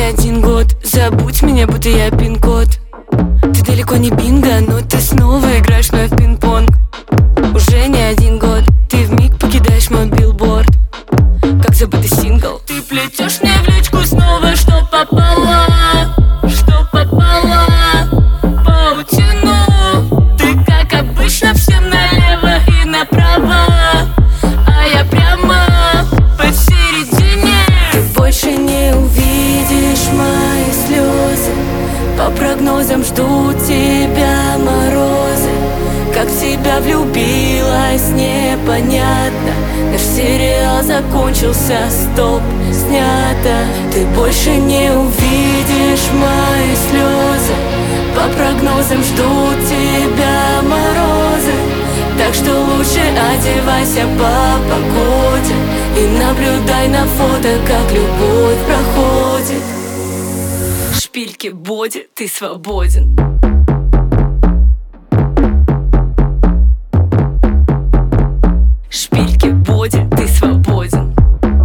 1 год. Забудь меня, будто я пин-код. Ты далеко не бинго, но ты снова играешь вновь в пинг-понг. Уже не 1 год, ты вмиг покидаешь мой билборд, как забытый сингл. Ты плетешь мне в личку снова, что попало, что попало, паутину. Ты, как обычно, всем налево и направо, а я прямо посередине. Ты больше не увидишь мои слезы. По прогнозам ждут тебя морозы. Как в тебя влюбилась, непонятно. Наш сериал закончился, стоп, снято. Ты больше не увидишь мои слезы. По прогнозам ждут тебя морозы. Так что лучше одевайся по погоде и наблюдай на фото, как любовь проходит. Шпильки боди, ты свободен. Шпильки боди, ты свободен.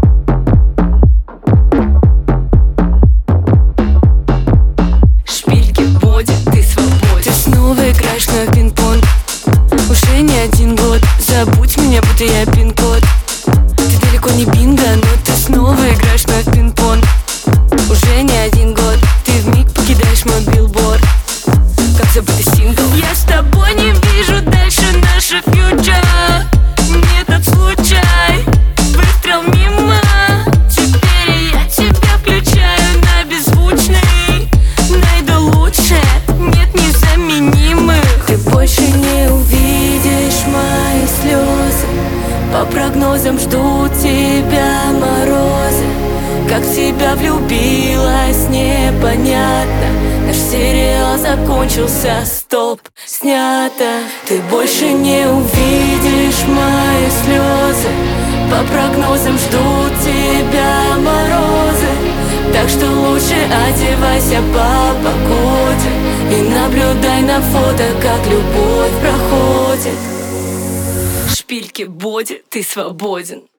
Шпильки боди, ты свободен. Ты снова играешь на пинг-понг. Уже не 1 год. Забудь меня, будто я пин-код. Ты далеко не бинго, но ты снова играешь на пинг-понг. Уже не 1 год. Ты вмиг покидаешь мой билборд, как забытый сингл. Я с тобой не вижу дальше наше фьючер. Не тот случай, выстрел мимо. Теперь я тебя включаю на беззвучный. Найду лучше, нет незаменимых. Ты больше не увидишь мои слезы. По прогнозам ждут тебя морозы. Как в тебя влюбилась, непонятно. Наш сериал закончился, стоп, снято. Ты больше не увидишь мои слезы. По прогнозам ждут тебя морозы. Так что лучше одевайся по погоде и наблюдай на фото, как любовь проходит. Шпильки боди, ты свободен.